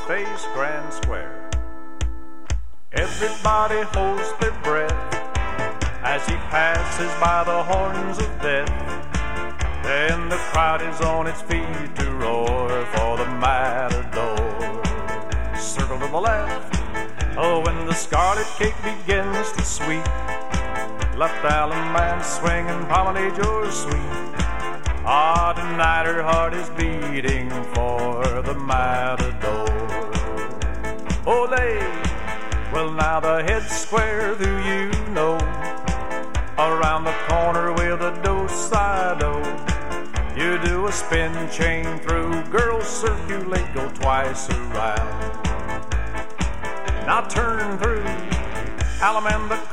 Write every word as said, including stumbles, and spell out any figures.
face Grand Square. Everybody holds their breath as he passes by the horns of death. Then the crowd is on its feet to roar for the matador. Circle to the left, oh, when the scarlet cake begins to sweep. Left Allen man swinging promenade your sweet. Ah, tonight her heart is beating for the matador. Olé, well now the head's square, do you know? Around the corner with a do-si-do. You do a spin chain through, girls circulate, go twice around. Now turn through Alamanda